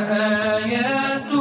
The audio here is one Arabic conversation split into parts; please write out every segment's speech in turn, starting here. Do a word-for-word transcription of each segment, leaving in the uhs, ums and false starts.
آيات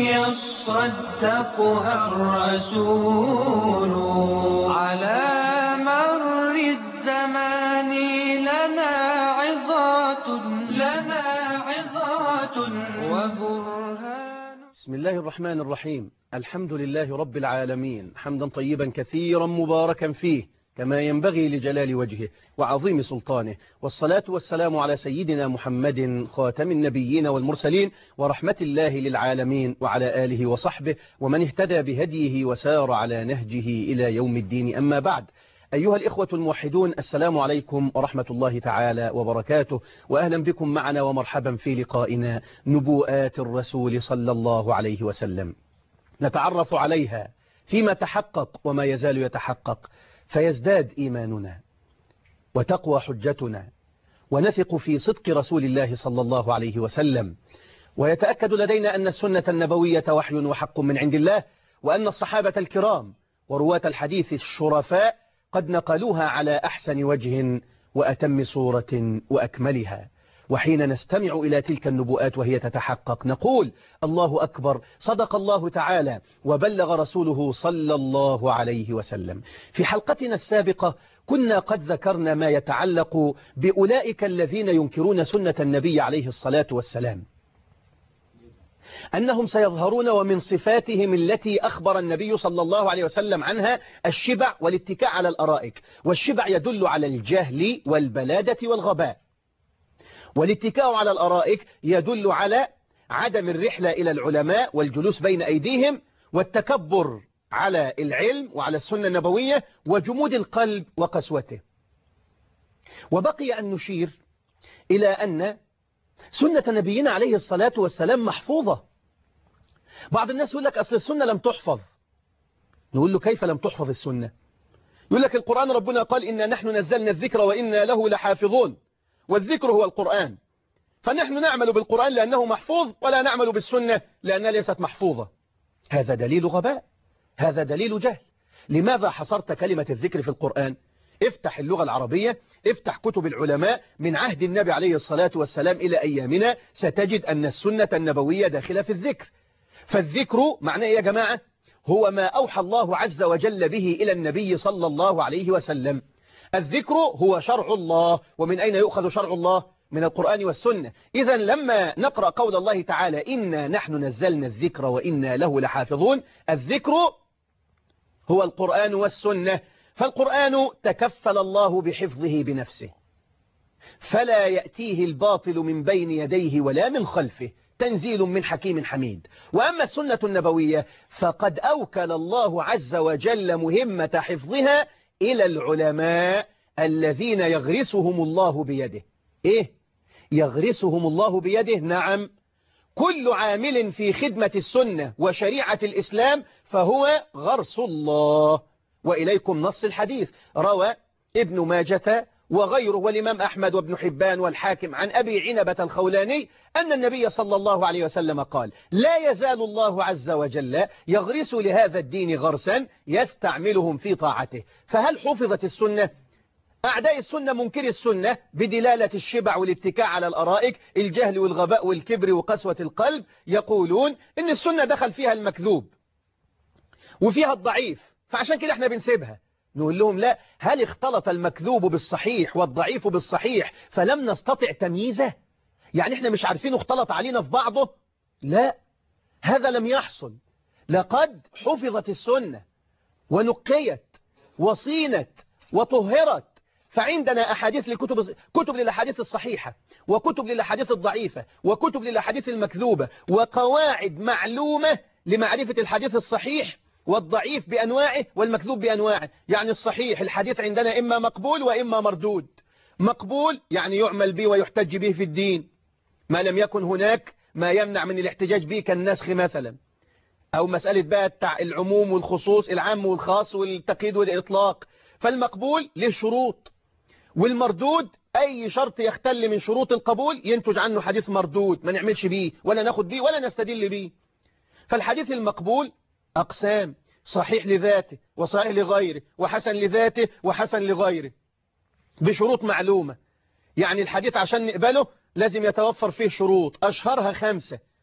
يصدقها الرسول على مر الزمان لنا عظات لنا عظات وبرهان. بسم الله الرحمن الرحيم. الحمد لله رب العالمين، حمدا طيبا كثيرا مباركا فيه كما ينبغي لجلال وجهه وعظيم سلطانه، والصلاة والسلام على سيدنا محمد خاتم النبيين والمرسلين ورحمة الله للعالمين، وعلى آله وصحبه ومن اهتدى بهديه وسار على نهجه إلى يوم الدين. أما بعد، أيها الإخوة الموحدون، السلام عليكم ورحمة الله تعالى وبركاته، وأهلا بكم معنا ومرحبا في لقائنا نبوءات الرسول صلى الله عليه وسلم، نتعرف عليها فيما تحقق وما يزال يتحقق، فيزداد إيماننا وتقوى حجتنا، ونثق في صدق رسول الله صلى الله عليه وسلم، ويتأكد لدينا أن السنة النبوية وحي وحق من عند الله، وأن الصحابة الكرام ورواة الحديث الشرفاء قد نقلوها على أحسن وجه وأتم صورة وأكملها. وحين نستمع إلى تلك النبوءات وهي تتحقق نقول الله أكبر، صدق الله تعالى وبلغ رسوله صلى الله عليه وسلم. في حلقتنا السابقة كنا قد ذكرنا ما يتعلق بأولئك الذين ينكرون سنة النبي عليه الصلاة والسلام، أنهم سيظهرون ومن صفاتهم التي أخبر النبي صلى الله عليه وسلم عنها الشبع والاتكاء على الأرائك. والشبع يدل على الجهل والبلادة والغباء، والاتكاء على الأرائك يدل على عدم الرحلة إلى العلماء والجلوس بين أيديهم، والتكبر على العلم وعلى السنة النبوية، وجمود القلب وقسوته. وبقي أن نشير إلى أن سنة نبينا عليه الصلاة والسلام محفوظة. بعض الناس يقول لك أصل السنة لم تحفظ. نقول له كيف لم تحفظ السنة؟ يقول لك القرآن ربنا قال إنا نحن نزلنا الذكر وإنا له لحافظون، والذكر هو القرآن، فنحن نعمل بالقرآن لأنه محفوظ ولا نعمل بالسنة لأنها ليست محفوظة. هذا دليل غباء، هذا دليل جهل. لماذا حصرت كلمة الذكر في القرآن؟ افتح اللغة العربية، افتح كتب العلماء من عهد النبي عليه الصلاة والسلام إلى أيامنا، ستجد أن السنة النبوية داخلة في الذكر. فالذكر معناه يا جماعة هو ما أوحى الله عز وجل به إلى النبي صلى الله عليه وسلم. الذكر هو شرع الله. ومن أين يؤخذ شرع الله؟ من القرآن والسنة. إذا لما نقرأ قول الله تعالى إنا نحن نزلنا الذكر وإنا له لحافظون، الذكر هو القرآن والسنة. فالقرآن تكفل الله بحفظه بنفسه، فلا يأتيه الباطل من بين يديه ولا من خلفه، تنزيل من حكيم حميد. وأما السنة النبوية فقد أوكل الله عز وجل مهمة حفظها إلى العلماء الذين يغرسهم الله بيده. إيه؟ يغرسهم الله بيده؟ نعم، كل عامل في خدمة السنة وشريعة الإسلام فهو غرس الله. وإليكم نص الحديث، روى ابن ماجة وغيره والإمام أحمد وابن حبان والحاكم عن أبي عنبة الخولاني أن النبي صلى الله عليه وسلم قال لا يزال الله عز وجل يغرس لهذا الدين غرسا يستعملهم في طاعته. فهل حفظت السنة؟ أعداء السنة منكر السنة بدلالة الشبع والاتكاء على الأرائك، الجهل والغباء والكبر وقسوة القلب، يقولون إن السنة دخل فيها المكذوب وفيها الضعيف، فعشان كده احنا بنسيبها. نقول لهم لا، هل اختلط المكذوب بالصحيح والضعيف بالصحيح فلم نستطع تمييزه؟ يعني احنا مش عارفين اختلط علينا في بعضه؟ لا، هذا لم يحصل. لقد حفظت السنة ونقيت وصينت وطهرت، فعندنا أحاديث لكتب كتب للأحاديث الصحيحة، وكتب للأحاديث الضعيفة، وكتب للأحاديث المكذوبة، وقواعد معلومة لمعرفة الحديث الصحيح والضعيف بأنواعه والمكذوب بأنواعه. يعني الصحيح الحديث عندنا إما مقبول وإما مردود. مقبول يعني يعمل به ويحتج به في الدين ما لم يكن هناك ما يمنع من الاحتجاج به كالنسخ مثلا، أو مسألة بقى العموم والخصوص، العام والخاص والتقييد والإطلاق. فالمقبول له شروط، والمردود أي شرط يختل من شروط القبول ينتج عنه حديث مردود، ما نعملش بيه ولا ناخد بيه ولا نستدل بيه. فالحديث المقبول أقسام: صحيح لذاته وصحيح لغيره وحسن لذاته وحسن لغيره بشروط معلومة. يعني الحديث عشان نقبله لازم يتوفر فيه شروط، أشهرها خمسة: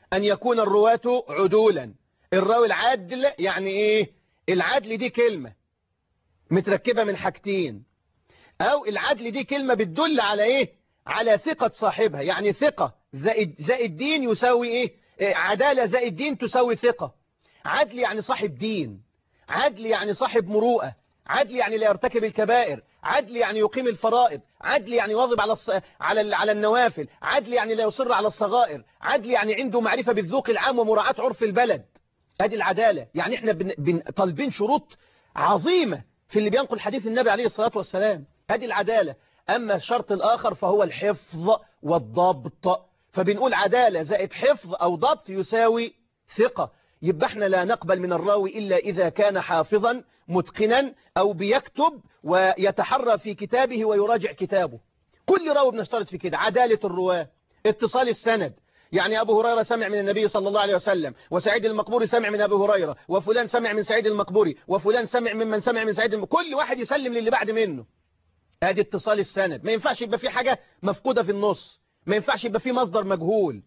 أن يكون الرواة عدولا. الراوي العادل يعني إيه؟ العدل دي كلمة متركبة من حاجتين، أو العدل دي كلمة بتدل على إيه؟ على ثقة صاحبها. يعني ثقة زائد زائد دين يساوي إيه؟ عدالة زائد دين تساوي ثقة. عدل يعني صاحب دين، عدل يعني صاحب مروءة، عدل يعني لا يرتكب الكبائر، عدل يعني يقيم الفرائض، عدل يعني يواظب على الص... على ال... على النوافل، عدل يعني لا يصر على الصغائر، عدل يعني عنده معرفة بالذوق العام ومراعاة عرف البلد. هذه العدالة. يعني احنا بن... بن... طالبين شروط عظيمة في اللي بينقل حديث النبي عليه الصلاة والسلام. هذه العدالة. أما الشرط الآخر فهو الحفظ والضبط، فبنقول عدالة زائد حفظ أو ضبط يساوي ثقة. يبقى احنا لا نقبل من الراوي إلا إذا كان حافظا متقنا أو بيكتب ويتحرى في كتابه ويراجع كتابه. كل راوي بنشترط في كده. عدالة الرواة، اتصال السند. يعني أبو هريرة سمع من النبي صلى الله عليه وسلم، وسعيد المقبوري سمع من أبو هريرة، وفلان سمع من سعيد المقبوري، وفلان سمع ممن سمع من سعيد المقبوري. كل واحد يسلم للي بعد منه. هذه اتصال السند. ما ينفعش يبقى في حاجة مفقودة في النص، ما ينفعش يبقى في مصدر مجهول.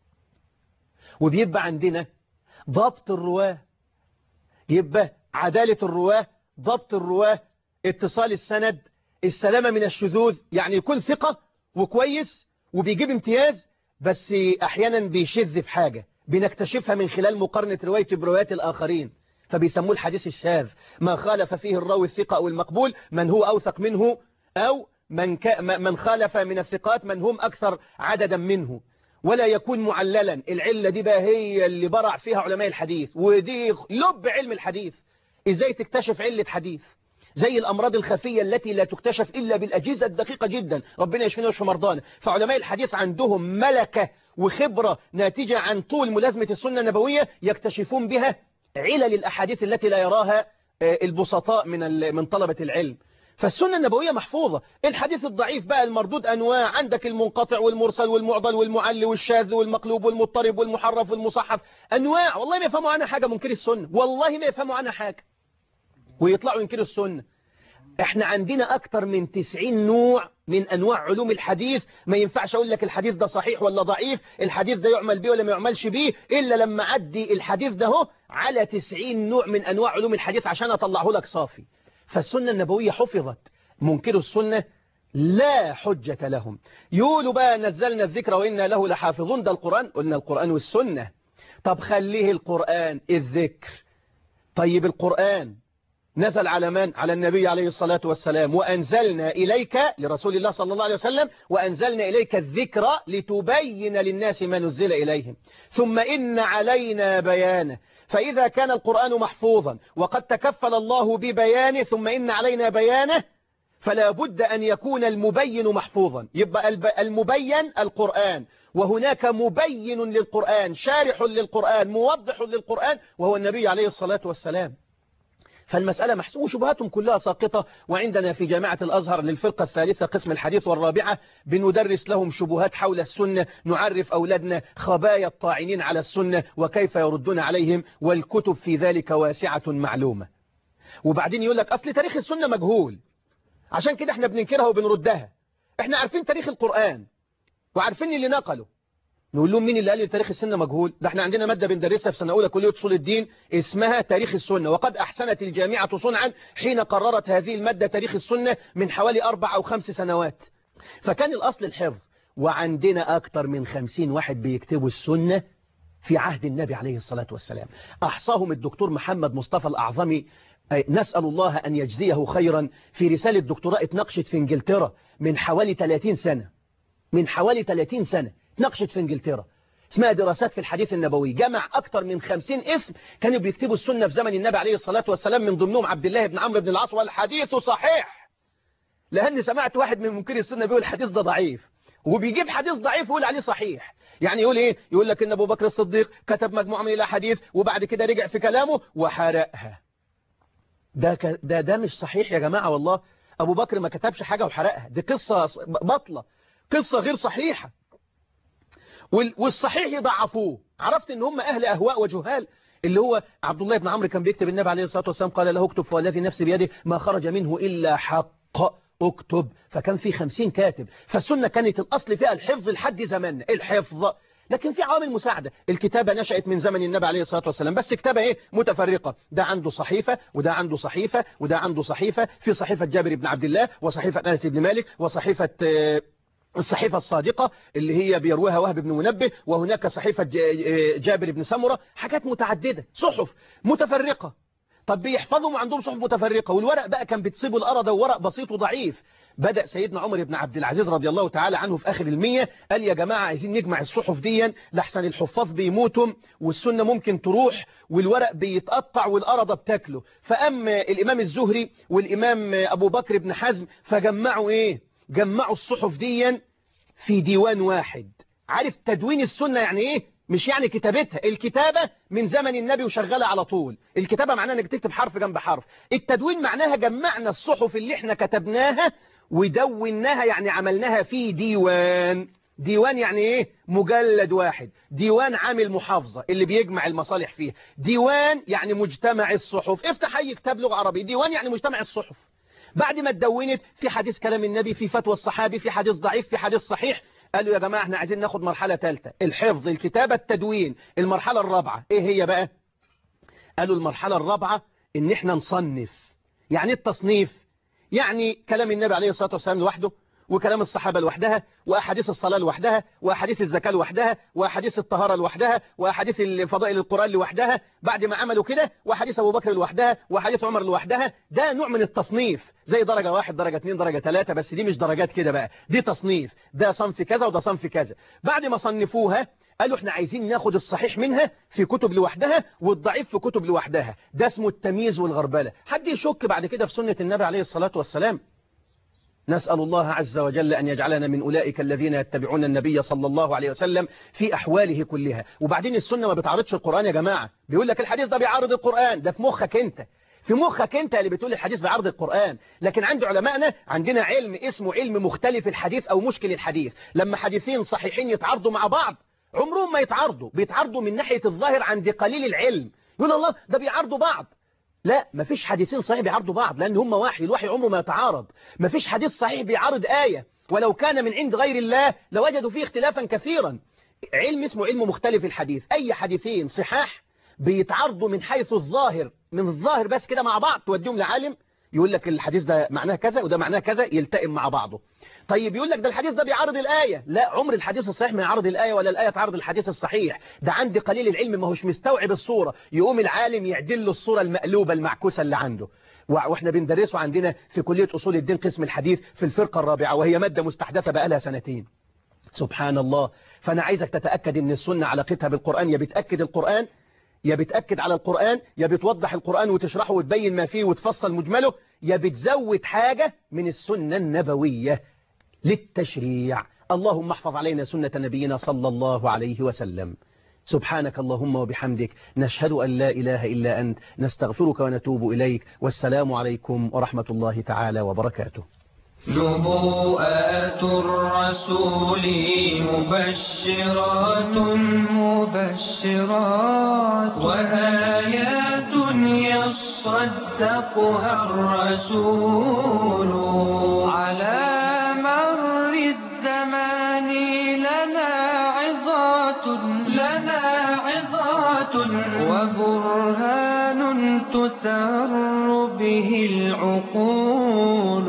وبيبقى عندنا ضبط الرواه. يبقى عدالة الرواه، ضبط الرواه، اتصال السند، السلامة من الشذوذ. يعني يكون ثقة وكويس وبيجيب امتياز، بس أحيانا بيشذ في حاجة بنكتشفها من خلال مقارنة روايته بروايات الآخرين، فبيسموه الحديث الشاذ. ما خالف فيه الراوي الثقة أو المقبول من هو أوثق منه، أو من, ك... من خالف من الثقات من هم أكثر عددا منه. ولا يكون معللا. العلة دي بقى هي اللي برع فيها علماء الحديث، ودي لب علم الحديث. إزاي تكتشف علة حديث؟ زي الأمراض الخفية التي لا تكتشف إلا بالأجهزة الدقيقة جدا. ربنا يشفينا ويشفي مرضانا. فعلماء الحديث عندهم ملكة وخبرة ناتجة عن طول ملازمة السنة النبوية، يكتشفون بها علل الأحاديث التي لا يراها البسطاء من من طلبة العلم. فالسنة النبوية محفوظة. الحديث الضعيف بقى المردود أنواع. عندك المنقطع والمرسل والمعضل والمعل والشاذ والمقلوب والمضطرب والمحرف والمصحف. أنواع والله ما يفهموا عنها حاجة منكر السنة، والله ما يفهموا عنها حاجة ويطلعوا ينكروا السنة. احنا عندنا أكتر من تسعين نوع من أنواع علوم الحديث. ما ينفعش أقول لك الحديث ده صحيح ولا ضعيف، الحديث ده يعمل به ولا ما يعملش به، إلا لما عدي الحديث ده هو على تسعين نوع من أنواع علوم الحديث عشان أطلعه لك صافي. فالسنة النبوية حفظت. منكروا السنة لا حجة لهم. يقولوا بقى نزلنا الذكر وإنا له لحافظون. ده القرآن. قلنا القرآن والسنة. طب خليه القرآن الذكر. طيب القرآن نزل على من؟ على النبي عليه الصلاة والسلام. وأنزلنا إليك لرسول الله صلى الله عليه وسلم وأنزلنا إليك الذكر لتبين للناس ما نزل إليهم ثم إن علينا بيانه. فإذا كان القرآن محفوظا وقد تكفل الله ببيانه ثم إن علينا بيانه، فلا بد أن يكون المبين محفوظا. يبقى المبين القرآن، وهناك مبين للقرآن، شارح للقرآن، موضح للقرآن، وهو النبي عليه الصلاة والسلام. فالمسألة محسوبة. شبهاتهم كلها ساقطة. وعندنا في جامعة الأزهر للفرقة الثالثة قسم الحديث والرابعة بندرس لهم شبهات حول السنة، نعرف أولادنا خبايا الطاعنين على السنة وكيف يردون عليهم، والكتب في ذلك واسعة معلومة. وبعدين يقول لك أصل تاريخ السنة مجهول، عشان كده احنا بننكرها وبنردها. احنا عارفين تاريخ القرآن وعارفين اللي نقله. نقول لهم مين اللي قال لي تاريخ السنة مجهول؟ ده احنا عندنا مادة بندرسها في سنة أولى كلية أصول الدين اسمها تاريخ السنة، وقد أحسنت الجامعة صنعا حين قررت هذه المادة تاريخ السنة من حوالي أربع أو خمس سنوات. فكان الأصل الحفظ. وعندنا أكتر من خمسين واحد بيكتبوا السنة في عهد النبي عليه الصلاة والسلام. أحصاهم الدكتور محمد مصطفى الأعظمي، نسأل الله أن يجزيه خيرا، في رسالة دكتوراه اتناقشت في انجلترا من حوالي ثلاثين سنة. من حوالي ثلاثين سنة ناقشت في انجلترا، اسمها دراسات في الحديث النبوي. جمع أكتر من خمسين اسم كانوا بيكتبوا السنة في زمن النبي عليه الصلاة والسلام، من ضمنهم عبد الله بن عمرو بن العاص. والحديث صحيح، لأني سمعت واحد من منكري السنة بيقول الحديث ده ضعيف، وبيجيب حديث ضعيف ويقول عليه صحيح. يعني يقول ايه؟ يقول لك ان ابو بكر الصديق كتب مجموعة من الاحاديث وبعد كده رجع في كلامه وحرقها. ده ك... ده ده مش صحيح يا جماعة والله. ابو بكر ما كتبش حاجة وحرقها، دي قصة بطلة، قصة غير صحيحة. والصحيح يضعفوه. عرفت ان هم اهل اهواء وجهال. اللي هو عبد الله بن عمرو كان بيكتب النبي عليه الصلاة والسلام قال له اكتب، والذي نفسي بيده ما خرج منه الا حق، اكتب. فكان في خمسين كاتب. فالسنة كانت الاصل فيها الحفظ لحد زماننا. الحفظ لكن في عوامل مساعدة. الكتابة نشأت من زمن النبي عليه الصلاة والسلام، بس كتابة ايه متفرقة، ده عنده صحيفة وده عنده صحيفة وده عنده صحيفة، في صحيفة جابر بن عبد الله وصحيفة أنس بن مالك وصحيفة الصحيفة الصادقة اللي هي بيرويها وهب بن منبه، وهناك صحيفة جابر بن سمرة، حاجات متعددة، صحف متفرقة. طب بيحفظوا وعندهم صحف متفرقة، والورق بقى كان بتصيبوا الأرض وورق بسيط وضعيف. بدأ سيدنا عمر بن عبد العزيز رضي الله تعالى عنه في آخر المية قال يا جماعة عايزين نجمع الصحف دي لحسن الحفاظ بيموتوا والسنة ممكن تروح والورق بيتقطع والأرض بتاكله. فأما الإمام الزهري والإمام أبو بكر بن حزم فجمعوا إيه؟ جمعوا الصحف دي في ديوان واحد. عارف تدوين السنة يعني إيه؟ مش يعني كتابتها، الكتابة من زمن النبي وشغالة على طول. الكتابة معناها انك تكتب حرف جنب حرف. التدوين معناها جمعنا الصحف اللي احنا كتبناها ودوناها، يعني عملناها في ديوان. ديوان يعني ايه؟ مجلد واحد. ديوان عامل محافظة اللي بيجمع المصالح فيه. ديوان يعني مجتمع الصحف. افتح اي كتاب لغة عربية، ديوان يعني مجتمع الصحف. بعد ما اتدونت في حديث كلام النبي، في فتوى الصحابي، في حديث ضعيف، في حديث صحيح، قالوا يا جماعة احنا عايزين ناخد مرحلة ثالثة، الحفظ، الكتابة، التدوين. المرحلة الرابعة ايه هي بقى؟ قالوا المرحلة الرابعة ان احنا نصنف. يعني التصنيف يعني كلام النبي عليه الصلاة والسلام لوحده، وكلام الصحابة لوحدها، وأحاديث الصلاة لوحدها، وأحاديث الزكاة لوحدها، وأحاديث الطهارة لوحدها، وأحاديث فضائل القرآن لوحدها. بعد ما عملوا كده وأحاديث أبو بكر لوحدها وأحاديث عمر لوحدها. ده نوع من التصنيف، زي درجة واحد، درجة اثنين، درجة ثلاثة، بس دي مش درجات كده بقى، دي تصنيف. ده صنف كذا وده صنف كذا. بعد ما صنفوها قالوا احنا عايزين ناخد الصحيح منها في كتب لوحدها والضعيف في كتب لوحدها. ده اسمه التمييز والغربلة. حد يشك بعد كده في سنة النبي عليه الصلاة والسلام؟ نسأل الله عز وجل أن يجعلنا من أولئك الذين يتبعون النبي صلى الله عليه وسلم في أحواله كلها. وبعدين السنة ما بتعارضش القرآن يا جماعة. بيقول لك الحديث ده بيعارض القرآن، ده في مخك انت، في مخك انت اللي بتقول الحديث بيعارض القرآن. لكن عند علمائنا عندنا علم اسمه علم مختلف الحديث أو مشكل الحديث. لما حديثين صحيحين يتعارضوا مع بعض عمرهم ما يتعارضوا، بيتعارضوا من ناحية الظاهر عند قليل العلم. يقول الله ده بيعارضوا بعض. لا، مفيش حديثين صحيح بيعارضوا بعض، لأن هم وحي، الوحي عمره ما يتعارض. مفيش حديث صحيح بيعارض آية، ولو كان من عند غير الله لوجدوا فيه اختلافا كثيرا. علم اسمه علم مختلف الحديث. أي حديثين صحاح بيتعارضوا من حيث الظاهر، من الظاهر بس كده مع بعض، توديهم لعالم يقول لك الحديث ده معناه كذا وده معناه كذا، يلتئم مع بعضه. طيب يقول لك ده الحديث ده بيعارض الآية، لا، عمر الحديث الصحيح ما يعارض الآية ولا الآية تعارض الحديث الصحيح. ده عند قليل العلم ما هوش مستوعب الصورة، يقوم العالم يعدل له الصورة المقلوبة المعكوسة اللي عنده. واحنا بندرسه عندنا في كلية أصول الدين قسم الحديث في الفرقة الرابعة، وهي مادة مستحدثة بقالها سنتين. سبحان الله. فأنا عايزك تتأكد ان السنة علاقتها بالقرآن يا بتأكد القرآن يا بتأكد على القرآن، يا بتوضح القرآن وتشرحه وتبين ما فيه وتفصل مجمله، يا بتزود حاجة من السنة النبوية للتشريع. اللهم احفظ علينا سنة نبينا صلى الله عليه وسلم. سبحانك اللهم وبحمدك، نشهد أن لا إله إلا أنت، نستغفرك ونتوب إليك، والسلام عليكم ورحمة الله تعالى وبركاته. نبوءات الرسول مبشرات مبشرات وآيات يصدقها الرسول على مر الزمان لنا عظات لنا عظات وبرهان تسر به العقول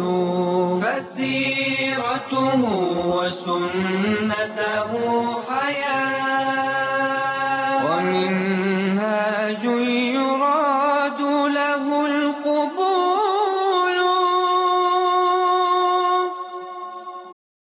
فسيرته وسنته حياة ومن